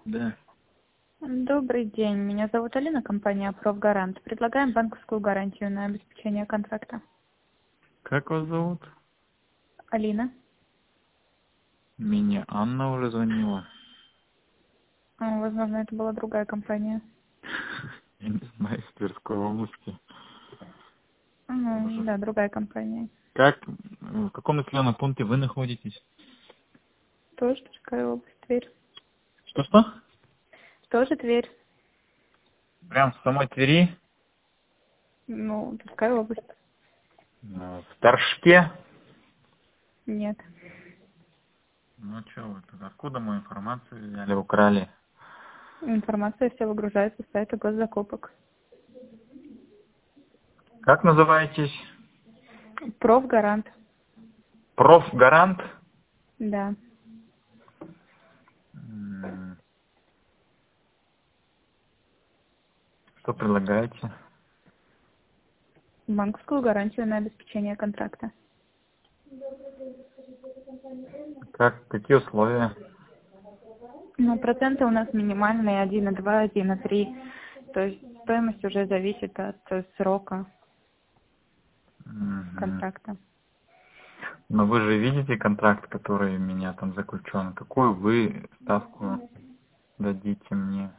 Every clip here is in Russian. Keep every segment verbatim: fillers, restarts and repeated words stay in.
Да. Добрый день. Меня зовут Алина, компания «Профгарант». Предлагаем банковскую гарантию на обеспечение контракта. Как вас зовут? Алина. Мне Анна уже звонила. А, Возможно, это была другая компания. Я не знаю, из Тверской области. Ну, Уже. да, другая компания. Как, в каком населенном пункте вы находитесь? Тоже Тверская область, Тверь. Что-что? Тоже Тверь. Прям в самой Твери? Ну, Тверская область. Ну, в Торжке? Нет. Ну, что вы тут? Откуда мою информацию взяли, украли? Информация вся выгружается с сайта госзакупок. Как называетесь? Профгарант. Профгарант? Да. М, Что предлагаете? Банковскую гарантию на обеспечение контракта. Как, какие условия? Ну, проценты у нас минимальные, один и два, один и три. То есть стоимость уже зависит от э, срока Мгм. контракта. Но вы же видите контракт, который у меня там заключен. Какую вы ставку дадите мне?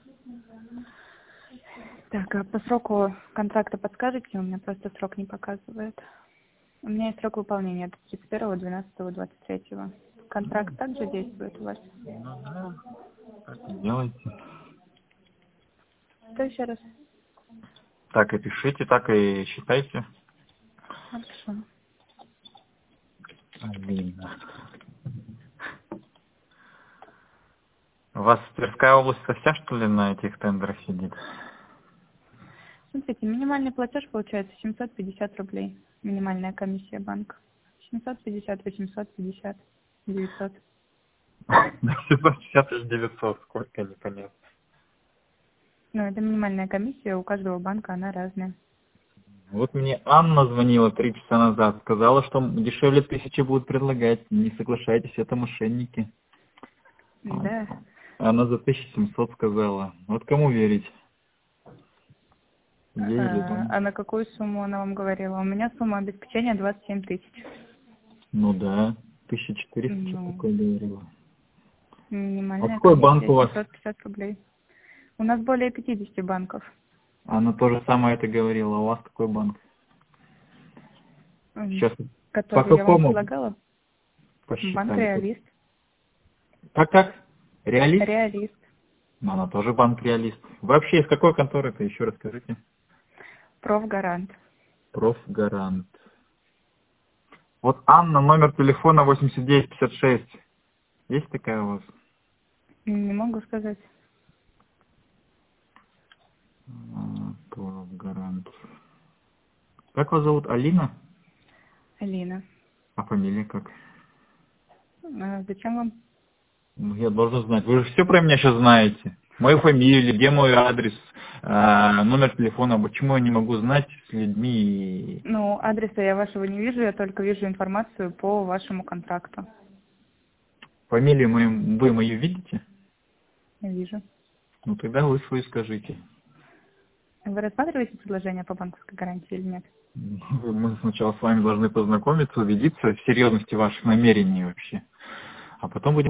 Так, а по сроку контракта подскажете? У меня просто срок не показывает. У меня есть срок выполнения до тридцать первого двенадцатого двадцать третьего. Контракт также действует у вас? Ну да, так и делайте. Что еще раз? Так и пишите, так и считайте. Хорошо. Алина. У вас Тверская область вся, что ли, на этих тендерах сидит? Смотрите, минимальный платеж получается семьсот пятьдесят рублей. Минимальная комиссия банка. семьсот пятьдесят, восемьсот пятьдесят, девятьсот. семьсот шестьдесят или девятьсот, сколько, непонятно. Ну, это минимальная комиссия, у каждого банка она разная. Вот мне Анна звонила три часа назад, сказала, что дешевле тысячи будут предлагать. Не соглашайтесь, это мошенники. А- Да. Она за тысячу семьсот сказала. Вот кому верить? Ей или А, вам? а на какую сумму она вам говорила? У меня сумма обеспечения двадцать семь тысяч. Ну да, тысяча четыреста что Ну, такое говорила. А минимальная какой банк комиссия у вас? семьсот пятьдесят рублей. У нас более пятидесяти банков. Она тоже самое это говорила. У вас какой банк? М, Сейчас по Который я вам какому предлагала. Банк посчитали? Реалист. Как как? Реалист? Реалист. Ну, она тоже банк Реалист. Вообще из какой конторы-то, еще расскажите? Профгарант. Профгарант. Вот Анна, номер телефона восемьдесят девять пятьдесят шесть. Есть такая у вас? Не могу сказать. А, Профгарант. Как вас зовут? Алина? Алина. А фамилия как? А зачем вам? Ну, я должен знать. Вы же все про меня сейчас знаете. Мою фамилию, где мой адрес, а, номер телефона. Почему я не могу знать с людьми? Ну, адреса я вашего не вижу, я только вижу информацию по вашему контракту. Фамилию мою, вы мою видите? Не вижу. Ну тогда вы свою скажите. Вы рассматриваете предложение по банковской гарантии или нет? Мы сначала с вами должны познакомиться, убедиться в серьезности ваших намерений вообще. А потом будем